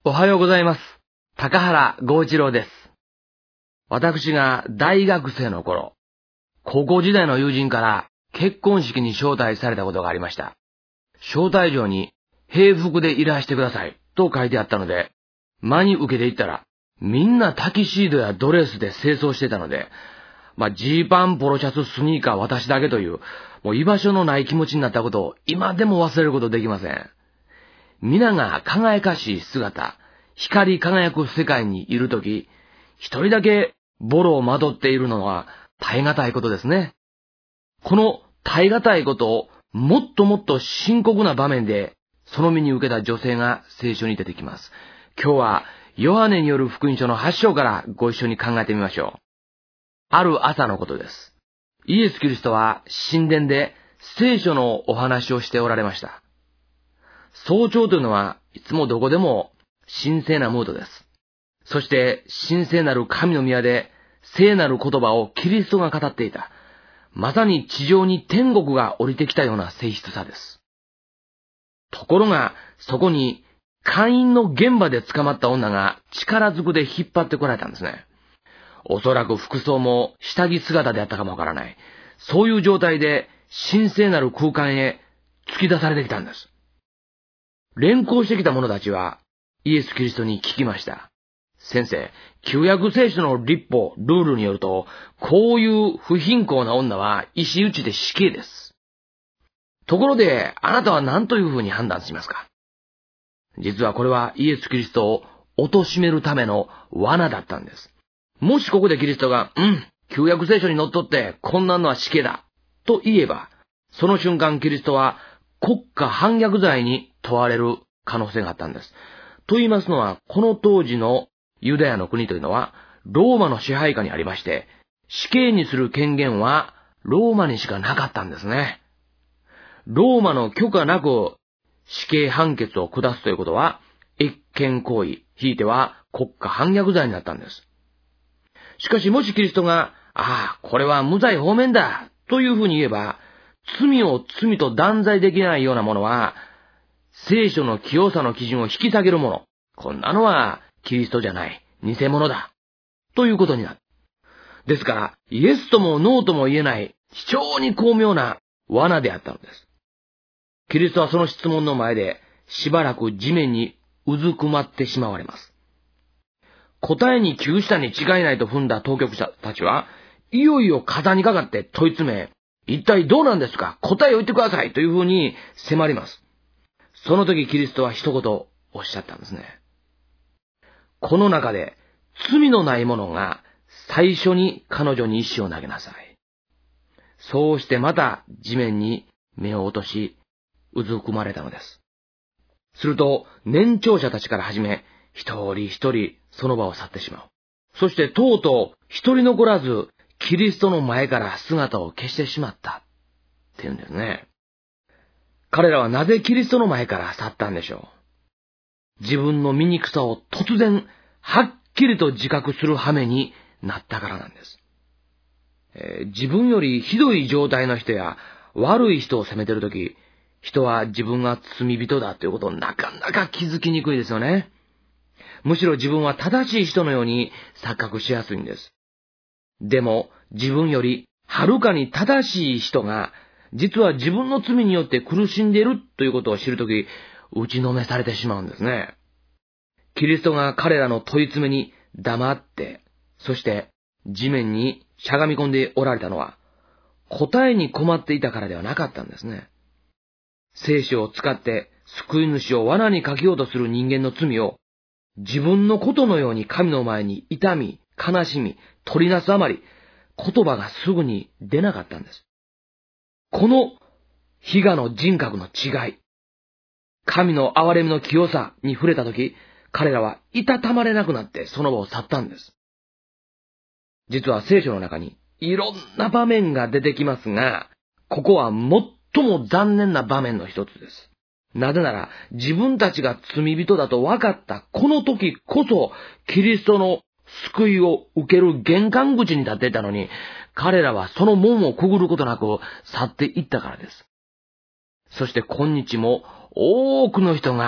おはようございます。高原剛一郎です。私が大学生の頃、高校時代の友人から結婚式に招待されたことがありました。招待状に平服でいらしてくださいと書いてあったので、真に受けていったら、みんなタキシードやドレスで清掃してたので、ジーパン、ポロシャツ、スニーカー、私だけという、もう居場所のない気持ちになったことを今でも忘れることできません。皆が輝かしい姿、光り輝く世界にいるとき、一人だけボロをまとっているのは耐え難いことですね。この耐え難いことをもっともっと深刻な場面でその身に受けた女性が聖書に出てきます。今日はヨハネによる福音書の8章からご一緒に考えてみましょう。ある朝のことです。イエス・キリストは神殿で聖書のお話をしておられました。早朝というのはいつもどこでも神聖なムードです。そして神聖なる神の宮で聖なる言葉をキリストが語っていた。まさに地上に天国が降りてきたような性質さです。ところがそこに姦淫の現場で捕まった女が力ずくで引っ張ってこられたんですね。おそらく服装も下着姿であったかもわからない。そういう状態で神聖なる空間へ突き出されてきたんです。連行してきた者たちはイエス・キリストに聞きました。先生、旧約聖書の律法、ルールによると、こういう不貧困な女は石打ちで死刑です。ところで、あなたは何というふうに判断しますか？実はこれはイエス・キリストを貶めるための罠だったんです。もしここでキリストが、旧約聖書にのっとってこんなのは死刑だ、と言えば、その瞬間キリストは国家反逆罪に問われる可能性があったんです。と言いますのは、この当時のユダヤの国というのは、ローマの支配下にありまして、死刑にする権限はローマにしかなかったんですね。ローマの許可なく死刑判決を下すということは、越権行為、ひいては国家反逆罪になったんです。しかしもしキリストが、これは無罪放免だ、というふうに言えば、罪を罪と断罪できないようなものは、聖書の清さの基準を引き下げるもの。こんなのはキリストじゃない。偽物だ。ということになる。ですから、イエスともノーとも言えない非常に巧妙な罠であったのです。キリストはその質問の前でしばらく地面にうずくまってしまわれます。答えに窮したに違いないと踏んだ当局者たちは、いよいよ肩にかかって問い詰め、一体どうなんですか？答えを言ってくださいというふうに迫ります。その時キリストは一言おっしゃったんですね。この中で罪のない者が最初に彼女に石を投げなさい。そうしてまた地面に目を落とし、うずくまれたのです。すると年長者たちから始め、一人一人その場を去ってしまう。そしてとうとう一人残らずキリストの前から姿を消してしまったっていうんですね。彼らはなぜキリストの前から去ったんでしょう。自分の醜さを突然はっきりと自覚する羽目になったからなんです。自分よりひどい状態の人や悪い人を責めてるとき、人は自分が罪人だということをなかなか気づきにくいですよね。むしろ自分は正しい人のように錯覚しやすいんです。でも自分よりはるかに正しい人が実は自分の罪によって苦しんでいるということを知るとき、打ちのめされてしまうんですね。キリストが彼らの問い詰めに黙って、そして地面にしゃがみ込んでおられたのは、答えに困っていたからではなかったんですね。聖書を使って救い主を罠にかけようとする人間の罪を、自分のことのように神の前に痛み、悲しみ、取りなすあまり、言葉がすぐに出なかったんです。この悲願の人格の違い、神の憐れみの清さに触れたとき、彼らはいたたまれなくなってその場を去ったんです。実は聖書の中にいろんな場面が出てきますが、ここは最も残念な場面の一つです。なぜなら自分たちが罪人だと分かったこの時こそキリストの救いを受ける玄関口に立っていたのに、彼らはその門をくぐることなく去っていったからです。そして今日も多くの人が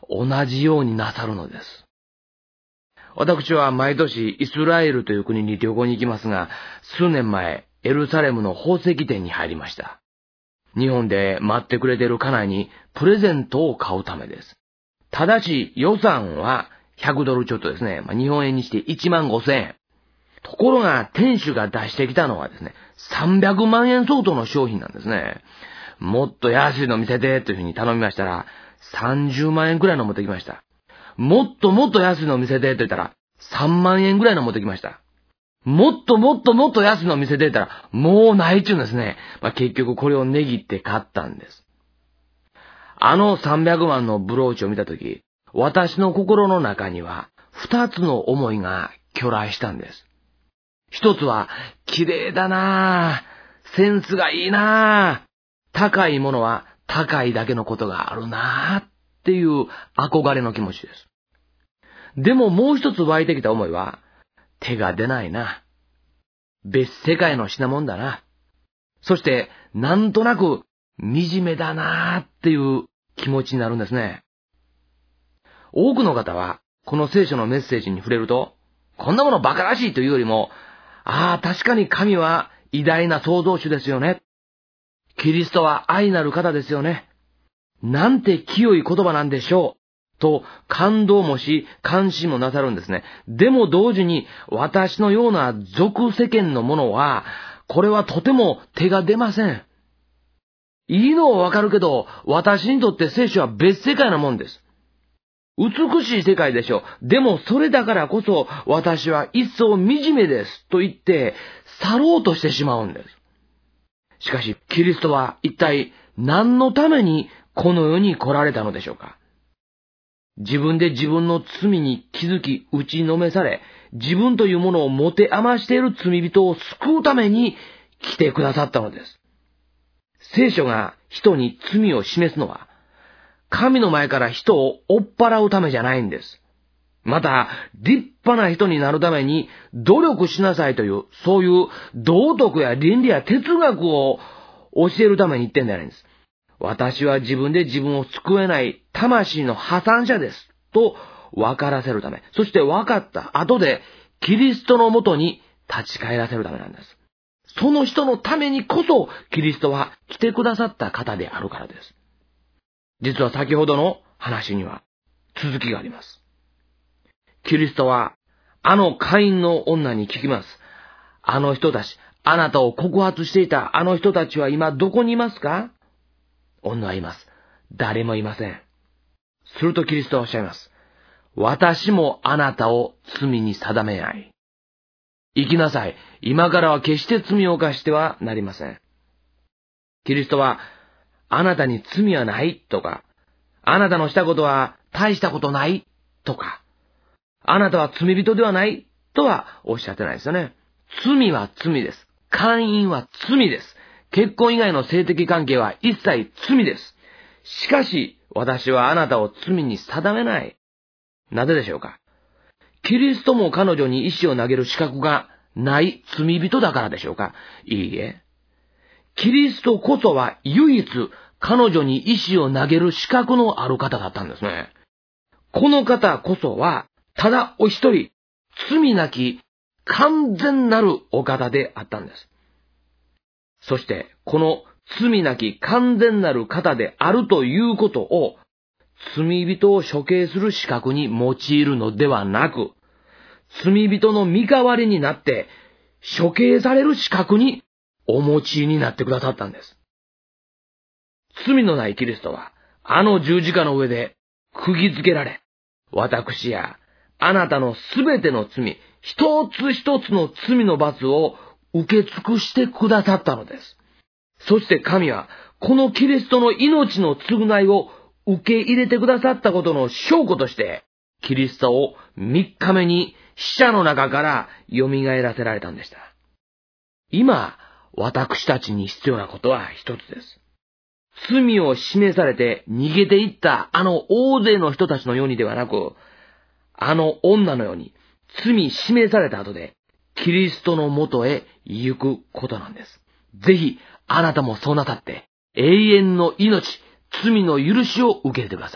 同じようになさるのです。私は毎年イスラエルという国に旅行に行きますが、数年前、エルサレムの宝石店に入りました。日本で待ってくれている家内にプレゼントを買うためです。ただし予算は100ドルちょっとですね。日本円にして15,000円。ところが店主が出してきたのはですね、300万円相当の商品なんですね。もっと安いの見せてというふうに頼みましたら、30万円くらいの持ってきました。もっともっと安いの見せてと言ったら、3万円くらいの持ってきました。もっともっともっと安いの見せてたら、もうないっちゅうんですね。結局これを値切って買ったんです。あの300万のブローチを見たとき、私の心の中には2つの思いが去来したんです。一つは、綺麗だなぁ、センスがいいなぁ、高いものは高いだけのことがあるなぁっていう憧れの気持ちです。でももう一つ湧いてきた思いは、手が出ないな。別世界の品物だな。そして、なんとなく惨めだなっていう気持ちになるんですね。多くの方は、この聖書のメッセージに触れると、こんなもの馬鹿らしいというよりも、確かに神は偉大な創造主ですよね。キリストは愛なる方ですよね。なんて清い言葉なんでしょう。と感動もし関心もなさるんですね。でも同時に私のような俗世間のものは、これはとても手が出ません。いいのはわかるけど、私にとって聖書は別世界なもんです。美しい世界でしょう。でもそれだからこそ私は一層惨めですと言って去ろうとしてしまうんです。しかしキリストは一体何のためにこの世に来られたのでしょうか。自分で自分の罪に気づき打ちのめされ、自分というものを持て余している罪人を救うために来てくださったのです。聖書が人に罪を示すのは、神の前から人を追っ払うためじゃないんです。また、立派な人になるために努力しなさいという、そういう道徳や倫理や哲学を教えるために言ってんじゃないんです。私は自分で自分を救えない魂の破産者です。と分からせるため。そして分かった後でキリストのもとに立ち返らせるためなんです。その人のためにこそキリストは来てくださった方であるからです。実は先ほどの話には続きがあります。キリストはあのカインの女に聞きます。あの人たち、あなたを告発していたあの人たちは今どこにいますか？女はいます。誰もいません。するとキリストはおっしゃいます。私もあなたを罪に定めない。生きなさい。今からは決して罪を犯してはなりません。キリストは、あなたに罪はないとか、あなたのしたことは大したことないとか、あなたは罪人ではないとはおっしゃってないですよね。罪は罪です。姦淫は罪です。結婚以外の性的関係は一切罪です。しかし、私はあなたを罪に定めない。なぜでしょうか？キリストも彼女に石を投げる資格がない罪人だからでしょうか？いいえ。キリストこそは唯一彼女に石を投げる資格のある方だったんですね。この方こそは、ただお一人、罪なき完全なるお方であったんです。そして、この罪なき完全なる方であるということを、罪人を処刑する資格に用いるのではなく、罪人の身代わりになって、処刑される資格にお持ちになってくださったんです。罪のないキリストは、あの十字架の上で釘付けられ、私やあなたのすべての罪、一つ一つの罪の罰を受け尽くしてくださったのです。そして神は、このキリストの命の償いを受け入れてくださったことの証拠として、キリストを3日目に死者の中から蘇らせられたんでした。今、私たちに必要なことは一つです。罪を示されて逃げていったあの大勢の人たちのようにではなく、あの女のように罪示された後でキリストのもとへ行くことなんです。ぜひあなたもそうなさって永遠の命、罪の許しを受けてください。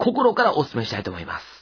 心からお勧めしたいと思います。